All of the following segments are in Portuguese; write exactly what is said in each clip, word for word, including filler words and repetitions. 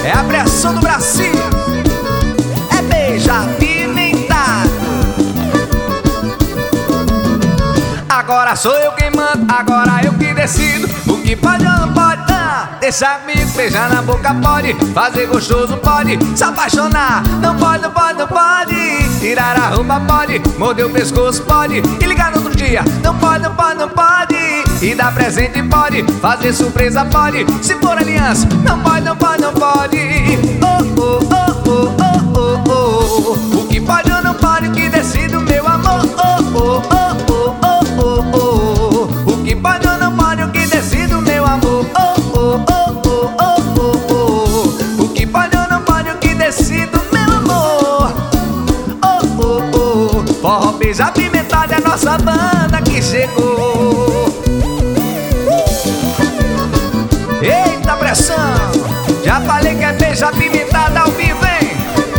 É a pressão do Brasil. É beija apimentado. Agora sou eu quem manda, agora eu que decido. O que pode ou não pode, ah, deixar comigo, beijar na boca pode, fazer gostoso pode, se apaixonar não pode, não pode, não pode. Tirar a roupa pode, morder o pescoço pode, e ligar no outro dia não pode, não pode, não pode. E dar presente pode, fazer surpresa pode, se for aliança não pode, não pode, não pode. Oh, oh, oh, oh, oh, oh, oh. O que pode ou não pode, que decide o meu amor. Oh, oh, oh, oh, oh, oh, oh. O que pode ou não pode, o que decide o meu amor. Oh, oh, oh, oh, oh, oh, oh. O que pode ou não pode, o que decide o meu amor. Oh, oh, oh. Forró Beija Apimentado é a nossa banda que chegou. Eita pressão, já falei que é beija apimentada ao vivo, hein?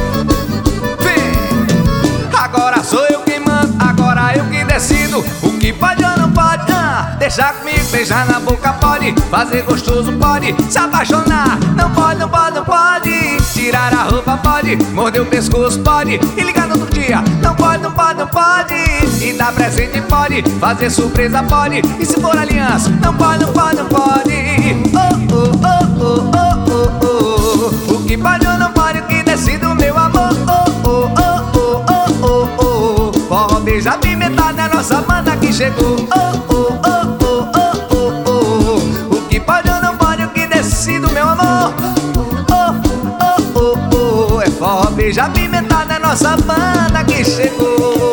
Vem. Agora sou eu quem mando, agora eu que decido. O que pode ou não pode, ah, deixar comigo, beijar na boca pode, fazer gostoso pode, se apaixonar não pode, não pode, não pode. Tirar a roupa pode, morder o pescoço pode, e ligar no outro dia não pode, não pode, não pode. E dar presente pode, fazer surpresa pode, e se for aliança não pode, não pode, não pode. Oh, oh, oh, oh, oh, oh, oh. O que pode ou não pode, o que decide o meu amor. Oh, oh, oh, oh, oh, oh, oh. Forró Beija Apimentado é a nossa banda que chegou. Oh, oh, oh, oh, oh, oh, oh. O que pode ou não pode, o que decide o meu amor. Oh, oh, oh, oh. É Forró Beija Apimentado é a nossa banda que chegou.